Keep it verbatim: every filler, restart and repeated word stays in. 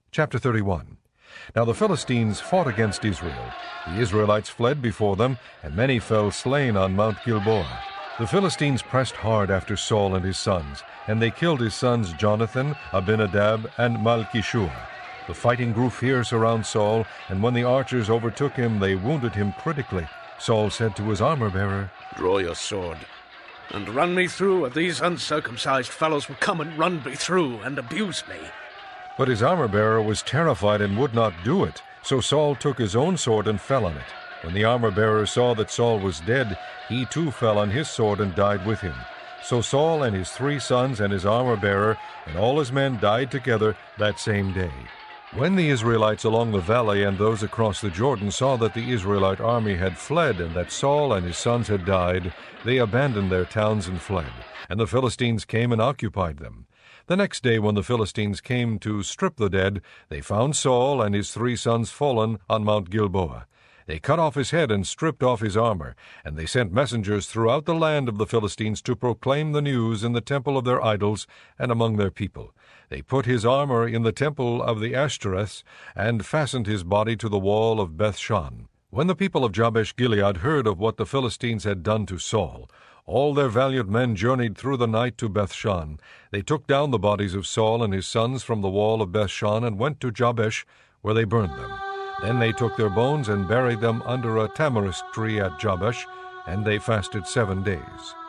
Chapter thirty-one. Now the Philistines fought against Israel. The Israelites fled before them, and many fell slain on Mount Gilboa. The Philistines pressed hard after Saul and his sons, and they killed his sons Jonathan, Abinadab, and Malchishua. The fighting grew fierce around Saul, and when the archers overtook him, they wounded him critically. Saul said to his armor-bearer, "Draw your sword, and run me through, or these uncircumcised fellows will come and run me through and abuse me." But his armor-bearer was terrified and would not do it. So Saul took his own sword and fell on it. When the armor-bearer saw that Saul was dead, he too fell on his sword and died with him. So Saul and his three sons and his armor-bearer and all his men died together that same day. When the Israelites along the valley and those across the Jordan saw that the Israelite army had fled and that Saul and his sons had died, they abandoned their towns and fled, and the Philistines came and occupied them. The next day when the Philistines came to strip the dead, they found Saul and his three sons fallen on Mount Gilboa. They cut off his head and stripped off his armor, and they sent messengers throughout the land of the Philistines to proclaim the news in the temple of their idols and among their people. They put his armor in the temple of the Ashtoreths, and fastened his body to the wall of Bethshan. When the people of Jabesh-Gilead heard of what the Philistines had done to Saul, all their valiant men journeyed through the night to Bethshan. They took down the bodies of Saul and his sons from the wall of Bethshan and went to Jabesh, where they burned them. Then they took their bones and buried them under a tamarisk tree at Jabesh, and they fasted seven days.